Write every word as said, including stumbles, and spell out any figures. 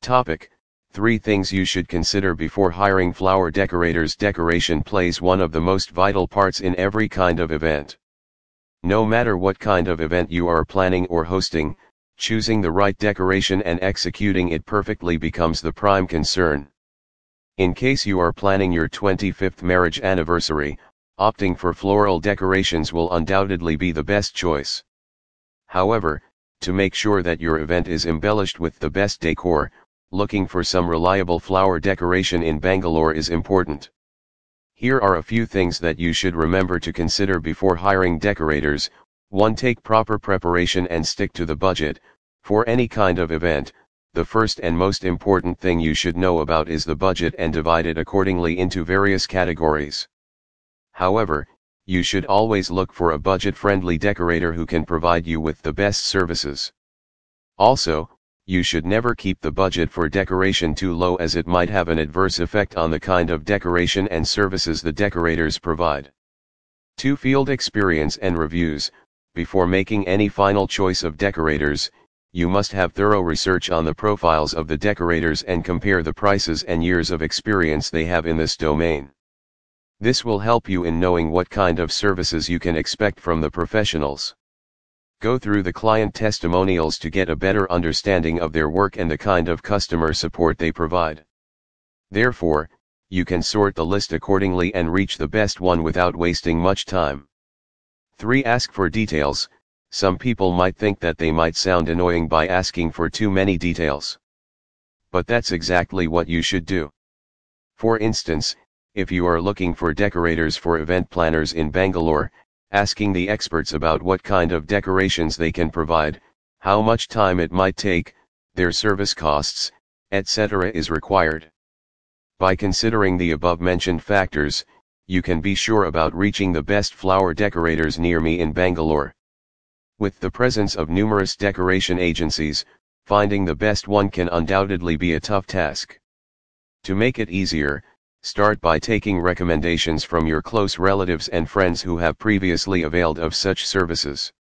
Topic: three things you should consider before hiring flower decorators. Decoration plays one of the most vital parts in every kind of event. No matter what kind of event you are planning or hosting, choosing the right decoration and executing it perfectly becomes the prime concern. In case you are planning your twenty-fifth marriage anniversary, opting for floral decorations will undoubtedly be the best choice. However, to make sure that your event is embellished with the best decor, looking for some reliable flower decoration in Bangalore is important. Here are a few things that you should remember to consider before hiring decorators. one Take proper preparation and stick to the budget. For any kind of event, the first and most important thing you should know about is the budget and divide it accordingly into various categories. However, you should always look for a budget-friendly decorator who can provide you with the best services. Also, you should never keep the budget for decoration too low, as it might have an adverse effect on the kind of decoration and services the decorators provide. two Field experience and reviews. Before making any final choice of decorators, you must have thorough research on the profiles of the decorators and compare the prices and years of experience they have in this domain. This will help you in knowing what kind of services you can expect from the professionals. Go through the client testimonials to get a better understanding of their work and the kind of customer support they provide. Therefore, you can sort the list accordingly and reach the best one without wasting much time. three Ask for details. Some people might think that they might sound annoying by asking for too many details. But that's exactly what you should do. For instance, if you are looking for decorators for event planners in Bangalore, asking the experts about what kind of decorations they can provide, how much time it might take, their service costs, et cetera is required. By considering the above-mentioned factors, you can be sure about reaching the best flower decorators near me in Bangalore. With the presence of numerous decoration agencies, finding the best one can undoubtedly be a tough task. To make it easier, start by taking recommendations from your close relatives and friends who have previously availed of such services.